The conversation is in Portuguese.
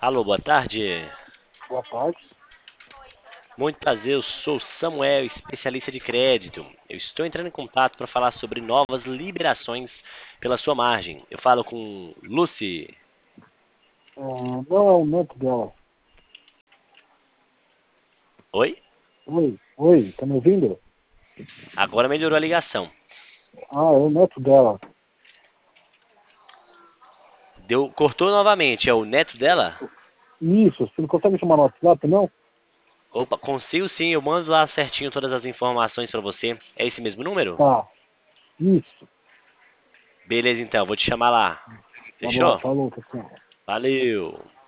Alô, boa tarde. Boa tarde. Muito prazer, eu sou Samuel, especialista de crédito. Eu estou entrando em contato para falar sobre novas liberações pela sua margem. Eu falo com Lucy. Não é o neto dela. Oi? Oi, tá me ouvindo? Agora melhorou a ligação. Ah, é o neto dela. Cortou novamente, é o neto dela? Isso, você não consegue chamar no WhatsApp, não? Opa, consigo sim, eu mando lá certinho todas as informações para você. É esse mesmo número? Tá, isso. Beleza então, vou te chamar lá. Tá bom, Fechou? falou, pessoal. Valeu.